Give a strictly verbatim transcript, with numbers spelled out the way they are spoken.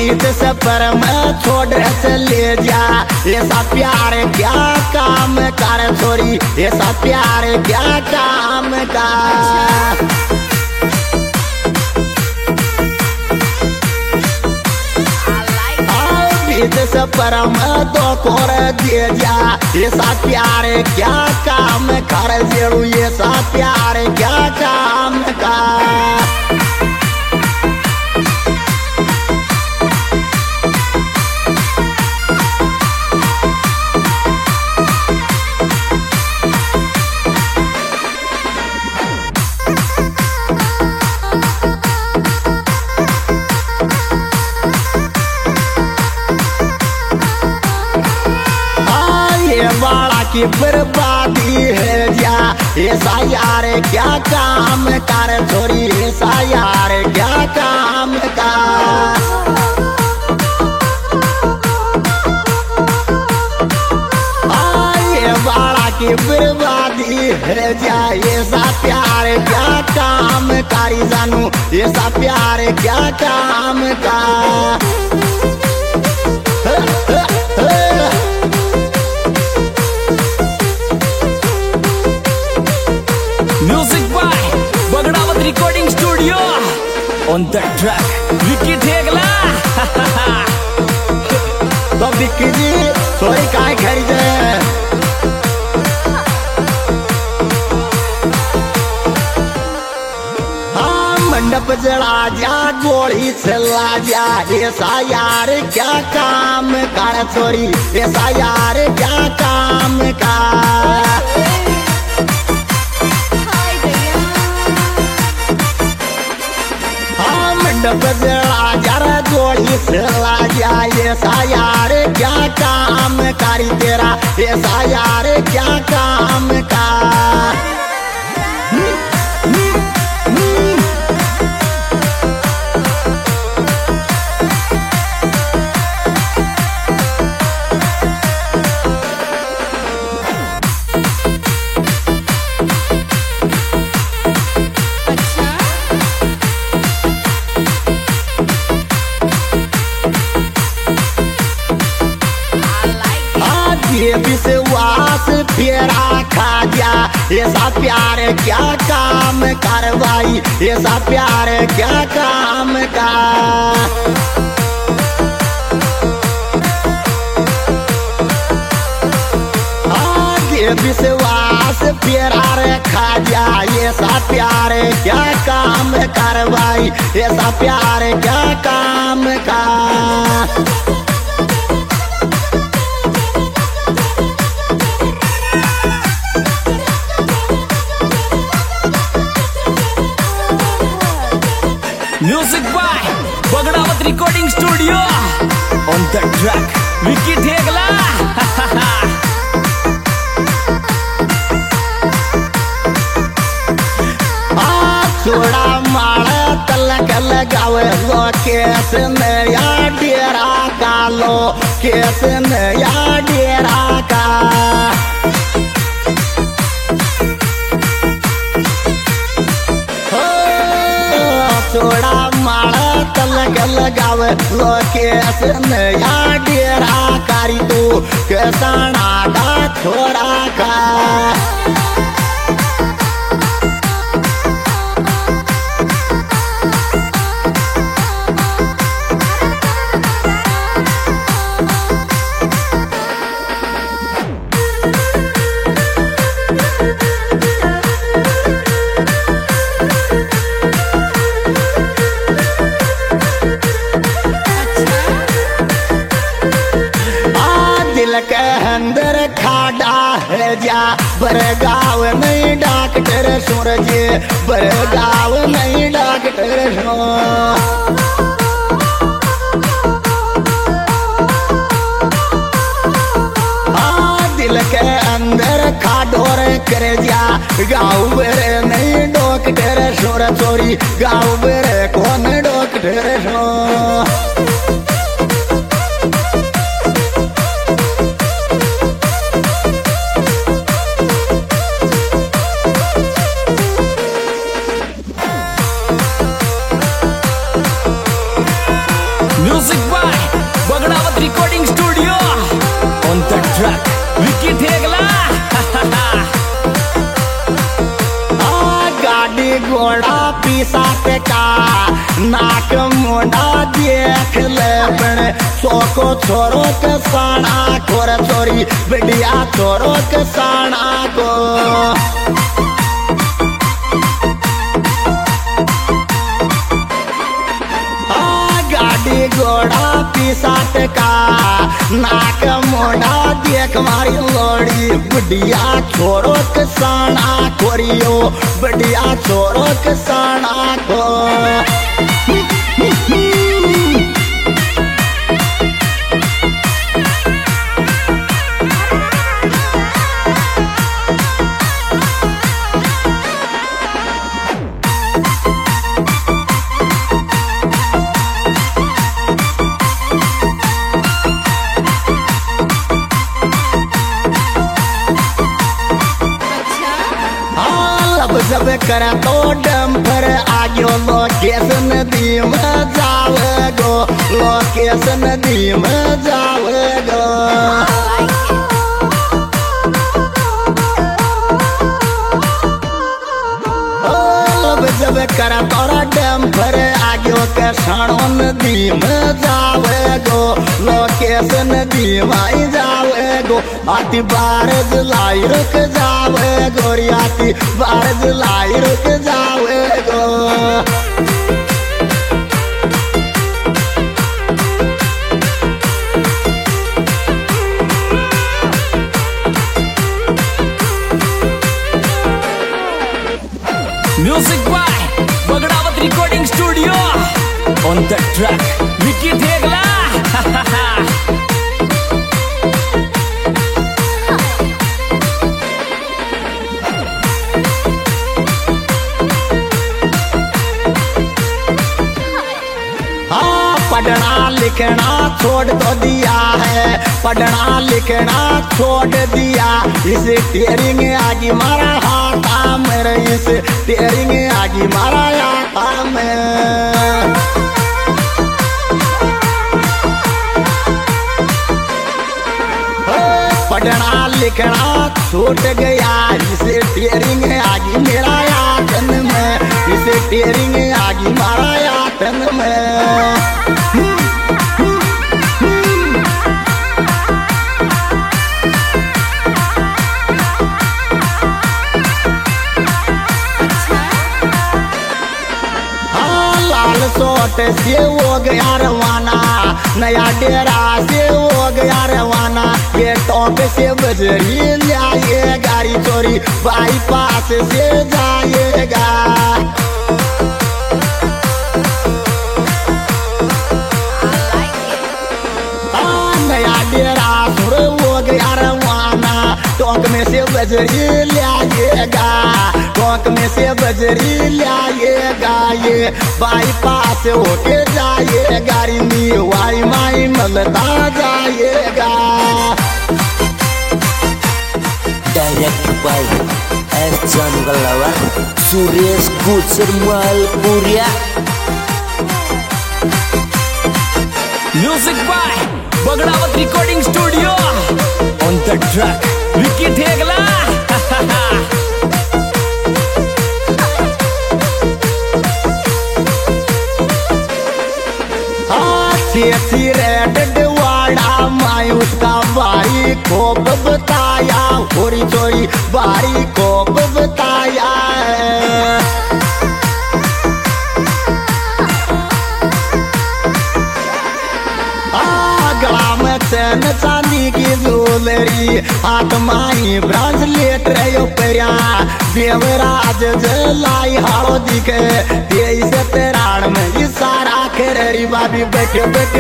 बीच सफर में छोड़ से ले जा। ऐसा प्यार क्या काम कर छोरी, ऐसा प्यार क्या काम का। बीच सफर में तो कोर दे जा। ऐसा प्यार क्या काम कर जेड़ू, ऐसा प्यार क्या काम का। वाला की बर्बादी है जा। ऐसा यार क्या काम कर छोरी, ऐसा यार क्या काम का। ये वाला की बर्बादी है जा। ऐसा प्यार क्या काम कारी जानू, ऐसा प्यार क्या काम का। Music by Bagdawat Recording Studio. On the track, Vicky Thegla. तो विक्की जी थोड़ी काय खरीदे। हाँ मंडप जला जा, गोली चला जा। ऐसा यार क्या काम कर छोरी, ऐसा यार क्या काम का। बजड़ा जरा गोली चला जा। ऐसा यार क्या काम कारी तेरा, ऐसा यार क्या काम का। विश्वास फेरा खा जा। ऐसा प्यार क्या काम करवाई, ऐसा प्यार क्या काम का। आगे विश्वास फेरा खा जा। ऐसा प्यार क्या काम करवाई, ऐसा प्यार क्या काम का। Music by Bagdawat Recording Studio. On the track, Vicky Thegla. थोड़ा माड़ा तलक लगावे लो, केस नया डेरा का लो, केस नया डेरा का। थोड़ा माड़ा तलक लगावे लो, केस नया डेरा कारी तू केसाना का थोड़ा का। के अंदर खाड़ा है जा। बरगाव नहीं डॉक्टर सूरज, बरगाव नहीं डॉक्टर हाँ दिल के अंदर खाडोर कर जा। गाँव बेरे नहीं डॉक्टर सूर चोरी, गाँव बेरे कौन डॉक्टर सो। Music by पीसात का नाक मोड़ा देख ले बड़े सोको छोरो के साना खोर छोरी बढ़िया छोरो के साना को घोड़ा पीसाट का नाक मोड़ा देख मारी लोड़ी बढ़िया छोरो के साना खोरियो बढ़िया छोरो के साना को जब करा तो डंपर आगे लोकेशन नदी में जावे गो लोकेशन नदी में जावे गो जब करा तोरा डंपर आगे के साणो नदी में जावे गो लोकेशन नदी में जावे गो आती बारज लाई रुक जावे गोरी आती बारज लाई रुक जावे गो Music by Bagdawat Recording Studio. On the track, Vicky Thegla. पढ़ना लिखना छोड़ तो दिया है पढ़ना लिखना छोड़ दिया इस टेरिंग आगे मारा हाथा मेरे इस टेरिंग आगे मारा हाथा में पढ़ना लिखना छूट गया इसे टेरिंग आगे मेरा यातन में इसे टेरिंग आगे मारा यातन में सोट से हो गया रवाना नया डेरा से हो गया रवाना ये टॉप से बजरी जाए गाड़ी चोरी बाईपास से जाएगा नया डेरा सुर हो गया रवाना टोंक में से बजरी लाएगा टोंक में से बजरी लाएगा ये बाईपास होके जाए गाड़ी नी वाई माई मलता जाएगा डायरेक्ट बाय एस जंगलवा सुरेश गुजर Malpuria Music by Bagdawat Recording Studio. On the track, Vicky Thegla. वाड़ा मायूस का बारी खोप बताया थोड़ी थोड़ी बारी खोप बताया गला में चैन चांदी की ज्वेलरी हाथ माई ब्रासलेट रहो परिया देवराज जलाई हाड़ो दिखे तेईस तेराड़ में इशारा करे बाबी बैठे बैठे